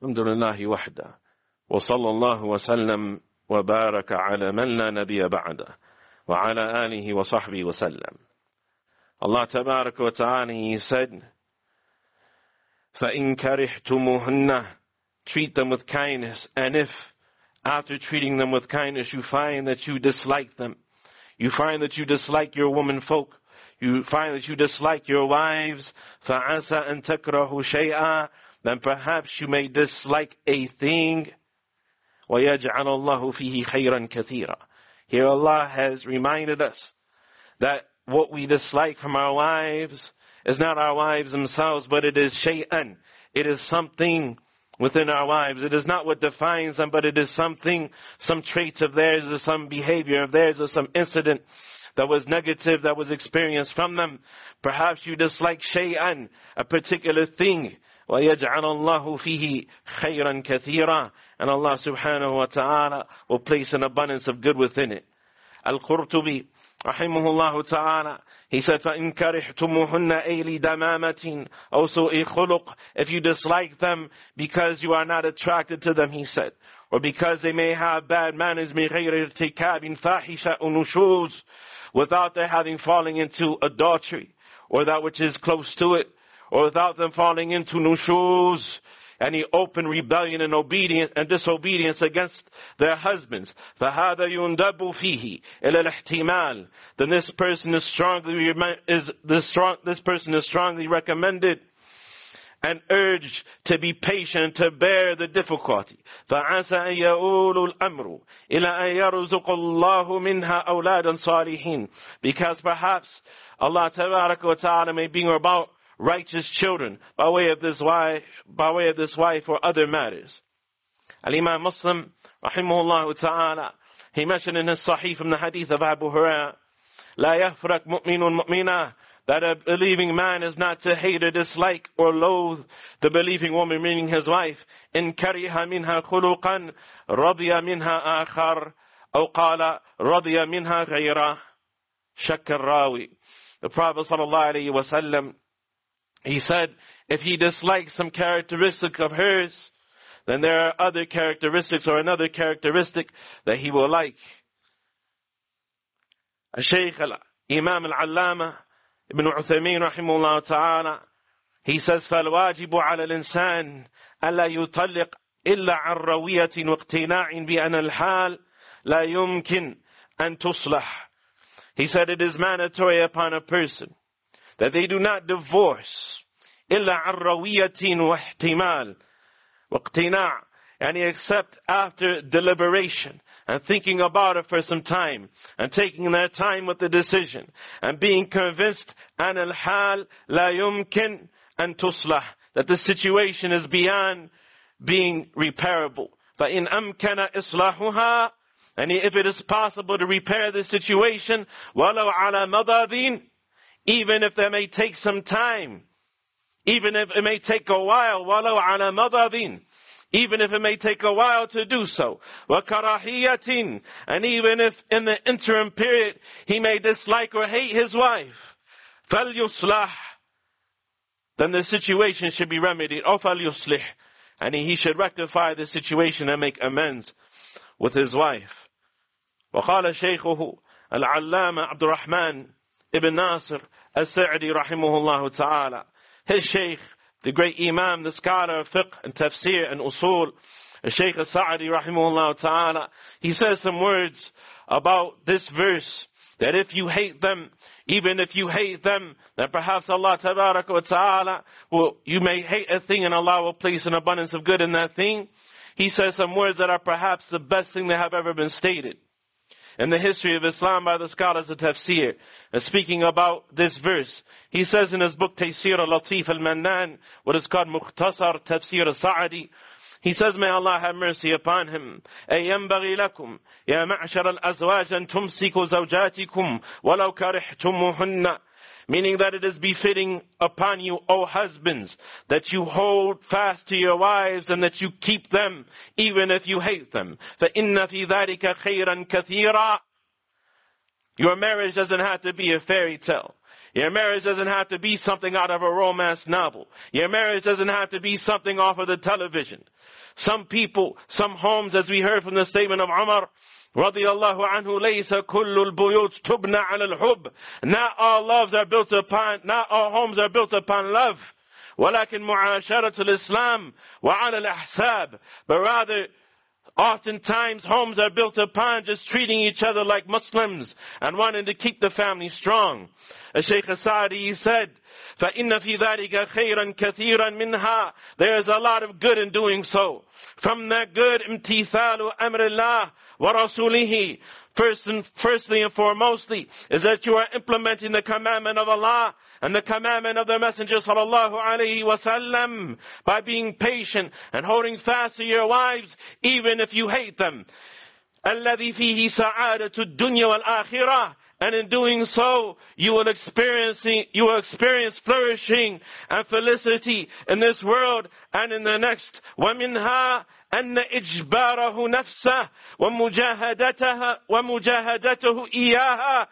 الحمد لله وحده وصلى الله وسلم وبارك على من لا نبي بعده وعلى آله وصحبه وسلم. Allah Tabarak wa Ta'ala, He said, فَإِن كَرِحْتُمُهُنَّ, treat them with kindness, and if after treating them with kindness you find that you dislike them, you find that you dislike your woman folk, you find that you dislike your wives, فَعَسَى أَن تَكْرَهُ شَيْئًا, then perhaps you may dislike a thing, وَيَجْعَلَ اللَّهُ فِيهِ خَيْرًا كَثِيرًا. Here Allah has reminded us that what we dislike from our wives is not our wives themselves, but it is shay'an. It is something within our wives. It is not what defines them, but it is something, some traits of theirs, or some behavior of theirs, or some incident that was negative, that was experienced from them. Perhaps you dislike shay'an, a particular thing. وَيَجْعَلَ اللَّهُ فِيهِ خَيْرًا كَثِيرًا. And Allah subhanahu wa ta'ala will place an abundance of good within it. Al-Qurtubi, rahimahullah ta'ala, he said, فَإِن كَرِحْتُمُهُنَّ أَيْ لِدَمَامَةٍ أَوْ سُوءِ خُلُقٍ, if you dislike them because you are not attracted to them, he said, or because they may have bad manners, مِنْ غَيْرِ ارْتِكَابٍ فَاحِشَةٍ نُشُوزٍ, without their having falling into adultery, or that which is close to it, or without them falling into nushuz, any open rebellion and obedience and disobedience against their husbands. فَهَذَا يُنْدَبُ فِيهِ إِلَى الْاحْتِمَالِ, then this person is strongly recommended and urged to be patient, to bear the difficulty. فَعَسَى أَن يَؤُولُ الْأَمْرُ إِلَى أَن يَرْزُقَ اللَّهُ مِنْهَا أَوْلَادًا صَالِحِينَ, because perhaps Allah Tabaraka wa Ta'ala may bring about righteous children by way of this wife or other matters. Al-Imam Muslim, rahimahullah ta'ala, he mentioned in his Sahih from the hadith of Abu Hurairah, لا يفرق مؤمن مؤمنة, that a believing man is not to hate or dislike or loathe the believing woman, meaning his wife. إن كره منها خلقا رضي منها آخر أو قال رضي منها غيره. شك الراوي. The Prophet sallallahu alaihi wasallam, he said, if he dislikes some characteristic of hers, then there are other characteristics or another characteristic that he will like. Shaykh Imam Al-Allama Ibn Uthaymeen rahimahullah ta'ala, he says, فَالْوَاجِبُ عَلَى الْإِنسَانِ أَلَّا يُطَلِّقْ إِلَّا عَنْ رَوِيَةٍ وَاقْتِنَاعٍ بِأَنَ الْحَالِ لَا يُمْكِنْ أَن تُصْلَحْ. He said it is mandatory upon a person that they do not divorce إِلَّا عَنْ رَوِيَّةٍ وَاحْتِمَالٍ وَاقْتِنَاعٍ, and except after deliberation and thinking about it for some time and taking their time with the decision and being convinced أَنَ الْحَالِ لَا يُمْكِنْ أَن تُصْلَحْ, that the situation is beyond being repairable. فَإِنْ أَمْكَنَ إِصْلَاحُهَا, and if it is possible to repair the situation, وَلَوْ عَلَى مَضَادٍ, even if that may take some time, even if it may take a while, وَلَوْ عَلَى مَضَادٍ, even if it may take a while to do so, وَكَرَاهِيَةٍ, and even if in the interim period he may dislike or hate his wife, فَلْيُصْلَحْ, then the situation should be remedied, or فَلْيُصْلِحْ, and he should rectify the situation and make amends with his wife. وقال شيخه العلامة عبد الرحمن ibn Nasir al-Sa'di rahimahullah ta'ala, his sheikh, the great imam, the scholar of fiqh and tafsir and usul, Shaykh al-Sa'di rahimahullah ta'ala, he says some words about this verse, that if you hate them, even if you hate them, then perhaps Allah tabaraka wa ta'ala, you may hate a thing and Allah will place an abundance of good in that thing. He says some words that are perhaps the best thing that have ever been stated in the history of Islam by the scholars of tafsir. Speaking about this verse, he says in his book Taysir al-Latif al-Mannan, what is called Mukhtasar Tafsir al-Sa'di, he says, may Allah have mercy upon him, أَيْ يَنْبَغِي لَكُمْ يَا مَعْشَرَ الْأَزْوَاجِ أَن تُمْسِكُوا زَوْجَاتِكُمْ وَلَوْ كَرِحْتُمُهُنَّ, meaning that it is befitting upon you, O husbands, that you hold fast to your wives and that you keep them even if you hate them. فَإِنَّ فِي ذَلِكَ خَيْرًا كَثِيرًا. Your marriage doesn't have to be a fairy tale. Your marriage doesn't have to be something out of a romance novel. Your marriage doesn't have to be something off of the television. Some people, some homes, as we heard from the statement of Umar, radiyallahu anhu, laysa kullu al-buyut tubna ala al-hub. Not all homes are built upon love. ولكن معاشرة الإسلام وعلى الأحساب. But rather, oftentimes homes are built upon just treating each other like Muslims and wanting to keep the family strong. As Shaykh Asadi said, فَإِنَّ فِي ذَلِكَ خَيْرًا كَثِيرًا مِنْهَا. There is a lot of good in doing so. From that good, امتثال أمر الله ورسوله. Firstly and foremostly is that you are implementing the commandment of Allah and the commandment of the Messenger sallallahu alaihi wasallam by being patient and holding fast to your wives even if you hate them. الذي فيه سعادة الدنيا والآخرة. And in doing so, you will experience flourishing and felicity in this world and in the next. وَمِنْهَا أَنَّ إِجْبَارَهُ نَفْسَهُ وَمُجَاهَدَتُهُ إِيَّاهَا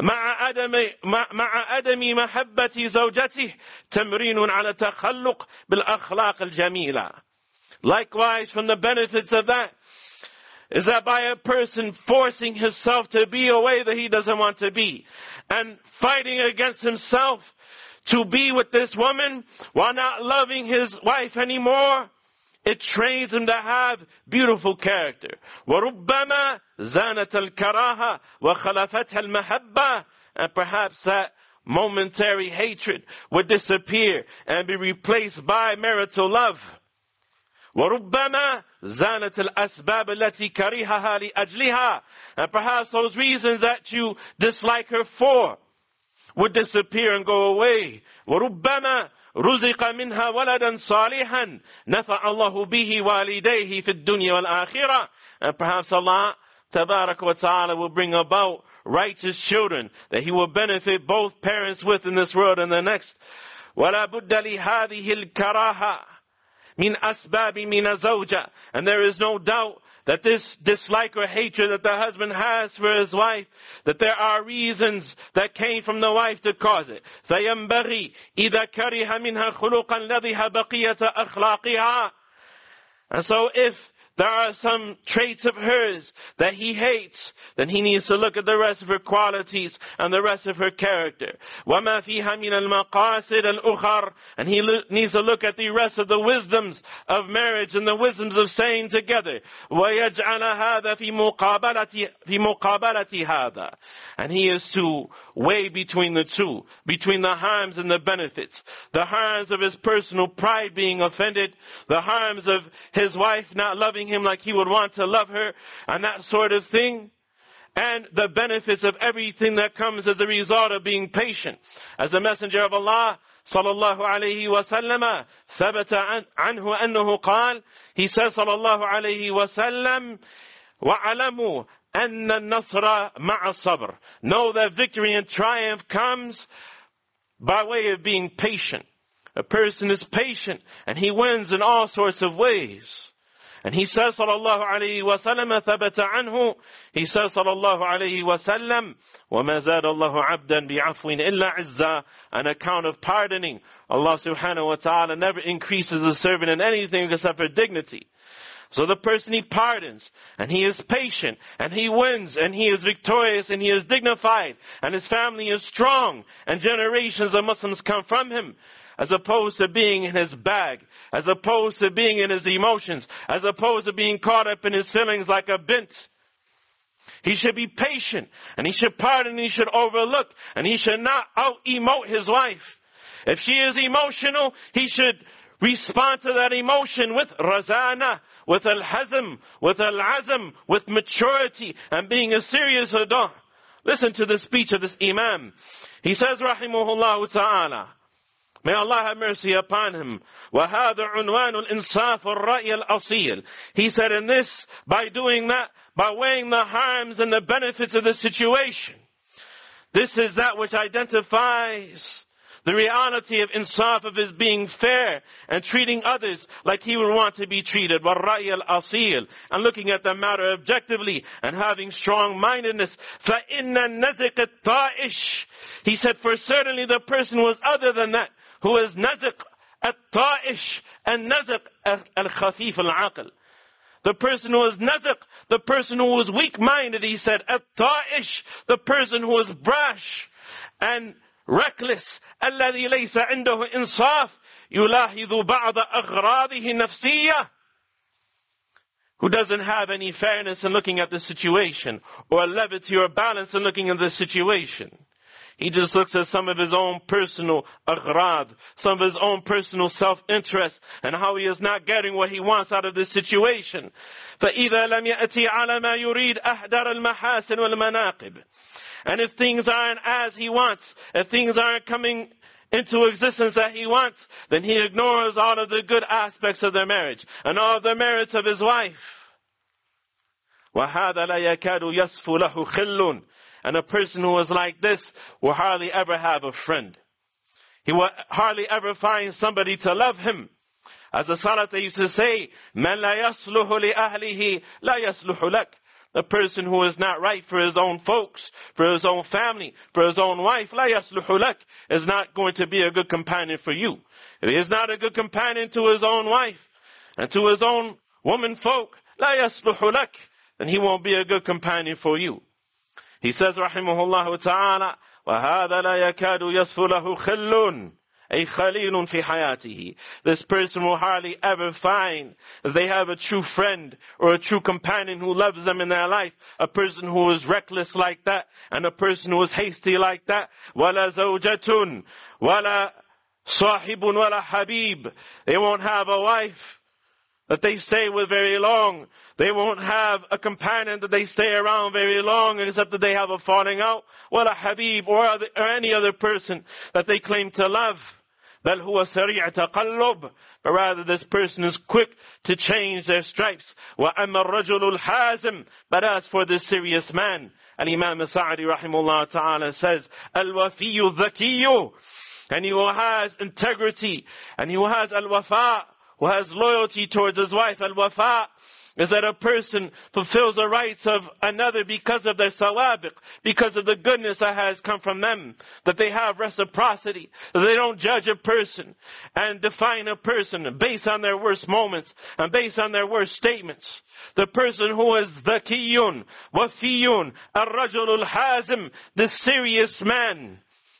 مع عدم محبة زوجته تمرين على التخلق بالأخلاق الجميلة. Likewise, from the benefits of that, is that by a person forcing himself to be a way that he doesn't want to be, and fighting against himself to be with this woman while not loving his wife anymore, it trains him to have beautiful character. وَرُبَّمَا زَانَتَ الْكَرَاهَةِ وَخَلَفَتْهَا الْمَحَبَّةِ. And perhaps that momentary hatred would disappear and be replaced by marital love. وَرُبَّمَا زَانَتِ الْأَسْبَابِ الَّتِي كَرِهَهَا لِأَجْلِهَا. And perhaps those reasons that you dislike her for would disappear and go away. وَرُبَّمَا رُزِقَ مِنْهَا وَلَدًا صَالِحًا نَفَعَ اللَّهُ بِهِ وَالِدَيْهِ فِي الدُّنْيَا وَالْآخِرَةِ. And perhaps Allah Tabarak wa Ta'ala will bring about righteous children that He will benefit both parents with in this world and the next. وَلَا بُدَّ لِهَذِهِ الْكَرَاهَةِ min asbabi min azawja. And there is no doubt that this dislike or hatred that the husband has for his wife, that there are reasons that came from the wife to cause it. فَيَنْبَغِي إِذَا كَرِهَ مِنْهَا خُلُقًا لَذِهَ بَقِيَّةَ أَخْلَاقِهَا. And so if there are some traits of hers that he hates, then he needs to look at the rest of her qualities and the rest of her character. وَمَا فِيهَا مِنَ الْمَقَاصِدِ الْأُخَرِ. And he needs to look at the rest of the wisdoms of marriage and the wisdoms of staying together. وَيَجْعَلَ هَذَا فِي مُقَابَلَةِ هَذَا. And he is to weigh between the two, between the harms and the benefits. The harms of his personal pride being offended, the harms of his wife not loving him like he would want to love her, and that sort of thing, and the benefits of everything that comes as a result of being patient. As the Messenger of Allah sallallahu alayhi wa sallam ثبت عنه أنه قال, he says sallallahu alayhi wa sallam, وَعَلَمُوا أَنَّ النَّصْرَ مَعَ الصَّبْرِ. Know that victory and triumph comes by way of being patient. A person is patient and he wins in all sorts of ways. And he says sallallahu alayhi wa sallam, ثبت عنه, he says sallallahu alayhi wa sallam, وَمَا زَادَ اللَّهُ عَبْدًا بِعَفْوٍ إِلَّا عِزًّا. An account of pardoning. Allah subhanahu wa ta'ala never increases the servant in anything except for dignity. So the person, he pardons, and he is patient, and he wins, and he is victorious, and he is dignified, and his family is strong, and generations of Muslims come from him. As opposed to being in his bag, as opposed to being in his emotions, as opposed to being caught up in his feelings like a bint. He should be patient, and he should pardon, and he should overlook, and he should not out-emote his wife. If she is emotional, he should respond to that emotion with razana, with al-hazm, with al-azm, with maturity, and being a serious adult. Listen to the speech of this Imam. He says, rahimahullah ta'ala, may Allah have mercy upon him. وَهَذَا عُنْوَانُ الْإِنصَافُ الرَّأْيِ الْأَصِيلِ. He said in this, by doing that, by weighing the harms and the benefits of the situation, this is that which identifies the reality of insaf, of his being fair and treating others like he would want to be treated, وَالرَّأْيَ الْأَصِيلِ, and looking at the matter objectively and having strong-mindedness. فَإِنَّ النَّزِقَ الطَّائِشِ, he said, for certainly the person was other than that, who is naziq at-ta'ish, and naziq al-khafif al-aql. The person who is naziq, the person who is weak-minded, he said, at-ta'ish, the person who is brash and reckless, الذي ليس عنده إنصاف يلاحظ بعض أغراضه نفسية, who doesn't have any fairness in looking at the situation, or levity or balance in looking at the situation. He just looks at some of his own personal aghrad, some of his own personal self-interest, and how he is not getting what he wants out of this situation. فَإِذَا لَمْ يَأْتِي عَلَى مَا يُرِيدْ أَحْدَرَ الْمَحَاسِنِ وَالْمَنَاقِبِ, and if things aren't as he wants, if things aren't coming into existence that he wants, then he ignores all of the good aspects of their marriage and all of the merits of his wife. وَهَذَا لَا يَكَادُ يَصْفُ لَهُ خِلٌّ, and a person who is like this will hardly ever have a friend. He will hardly ever find somebody to love him. As the Salaf used to say, مَنْ لَا يَصْلُحُ لِأَهْلِهِ لَا يَصْلُحُ لَكَ. The person who is not right for his own folks, for his own family, for his own wife, لَا يَصْلُحُ لَكَ, is not going to be a good companion for you. If he is not a good companion to his own wife and to his own woman folk, لَا يَصْلُحُ لَكَ, then he won't be a good companion for you. He says, rahimahullah ta'ala, وَهَذَا لَا يَكَادُ يَصْفُ لَهُ خِلٌّ أي خليل في حياته. This person will hardly ever find that they have a true friend or a true companion who loves them in their life. A person who is reckless like that, and a person who is hasty like that. وَلَا زَوْجَةٌ وَلَا صَاحِبٌ وَلَا حَبِيبٌ. They won't have a wife that they stay with very long. They won't have a companion that they stay around very long, except that they have a falling out. وَلَا حَبِيبٌ, or any other person that they claim to love. بل هو سريع تقلب, but rather this person is quick to change their stripes. وأما الرجل الحازم, but as for this serious man, Al-Imam Sa'di rahimahullah ta'ala says, الوفي الذكي, and he who has integrity, and he who has al-wafa, who has loyalty towards his wife. Al-wafa is that a person fulfills the rights of another because of their sawabiq, because of the goodness that has come from them, that they have reciprocity, that they don't judge a person and define a person based on their worst moments and based on their worst statements. The person who is dhakiyun, wafiyun, ar-rajul al-hazim, the serious man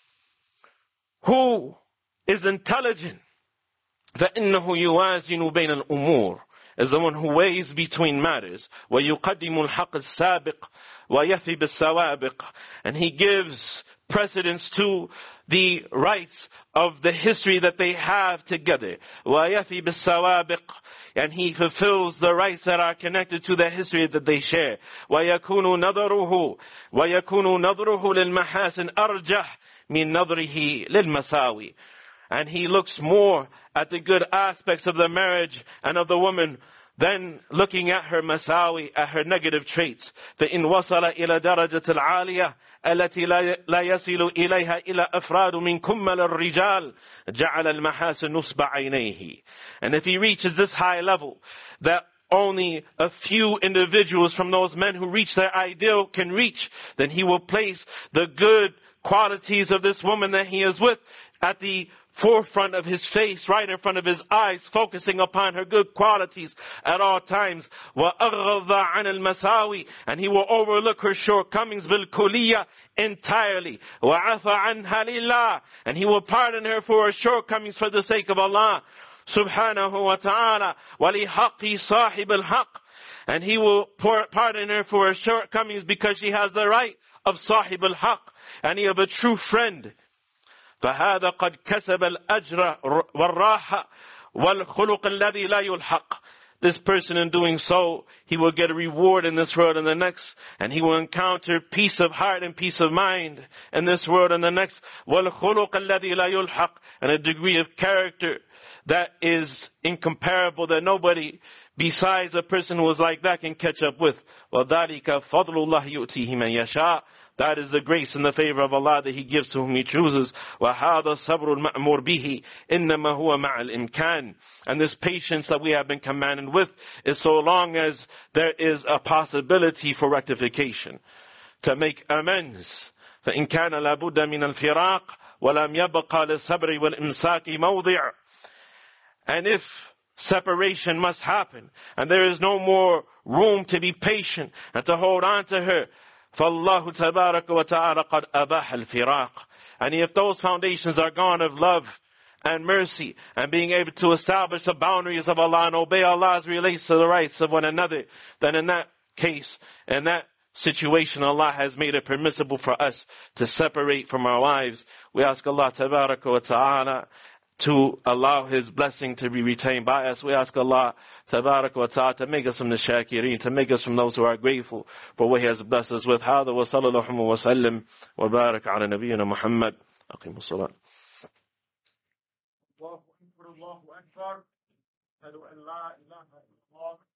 who is intelligent, فَإِنَّهُ يُوَازِنُ بَيْنَ الْأُمُورِ, is the one who weighs between matters. وَيُقَدِّمُ الْحَقِّ السَّابِقِ وَيَفِي بِالسَّوَابِقِ, and he gives precedence to the rights of the history that they have together. وَيَفِي بِالسَّوَابِقِ, and he fulfills the rights that are connected to the history that they share. وَيَكُونُ نَظَرُهُ لِلْمَحَاسِنِ أَرْجَحْ مِنْ نَظْرِهِ لِلْمَسَاوِي, and he looks more at the good aspects of the marriage and of the woman than looking at her masawi, at her negative traits. فَإِنْ وَصَلَ إِلَى دَرَجَةِ الْعَالِيَةِ التي لا يصل إليها إلا أفراد من كمل الرجال جعل المحاسن نصب عينيه. And if he reaches this high level, that only a few individuals from those men who reach their ideal can reach, then he will place the good qualities of this woman that he is with at the forefront of his face, right in front of his eyes, focusing upon her good qualities at all times. وَأَغْضَ عَنَ الْمَسَاوِي, and he will overlook her shortcomings بِالْكُلِيَّةِ entirely. وَعَفَ عَنْهَا لِلَّهِ, and he will pardon her for her shortcomings for the sake of Allah subhanahu wa ta'ala. وَلِحَقِّ صَاحِبِ الْحَقِّ, and he will pardon her for her shortcomings because she has the right of صاحب الحق, and he of a true friend. فهذا قد كسب الأجر والراحة والخلق الذي لا يلحق. This person, in doing so, he will get a reward in this world and the next, and he will encounter peace of heart and peace of mind in this world and the next. وَالْخُلُقَ الَّذِي لَا يُلْحَقُ, and a degree of character that is incomparable, that nobody besides a person who is like that can catch up with. وَذَلِكَ فَضْلُ اللَّهِ يُؤْتِيهِ مَنْ يَشَاءُ That is the grace and the favor of Allah that He gives to whom He chooses. وَهَذَا الصَّبْرُ الْمَأْمُورُ بِهِ إِنَّمَا هُوَ مَعَ الْإِمْكَانِ. And this patience that we have been commanded with is so long as there is a possibility for rectification, to make amends. فَإِنْ كَانَ لَابُدَّ مِنَ الْفِرَاقِ وَلَمْ يَبْقَ لِلصَّبْرِ وَالْإِمْسَاكِ مَوْضِعٌ. And if separation must happen, and there is no more room to be patient and to hold on to her, فَاللَّهُ تَبَارَكَ وَتَعَالَى قَدْ أَبَاحَ الْفِرَاقِ. And if those foundations are gone of love and mercy and being able to establish the boundaries of Allah and obey Allah's relates to the rights of one another, then in that case, in that situation, Allah has made it permissible for us to separate from our wives. We ask Allah Tabaraka wa Ta'ala to allow His blessing to be retained by us. We ask Allah Tabaraka wa Ta'ala to make us from the Shakireen, to make us from those who are grateful for what He has blessed us with. هذا وصلى الله وسلم وبارك على نبينا محمد. أقيموا الصلاة. الله أكبر الله أكبر. أشهد أن لا إله إلا الله.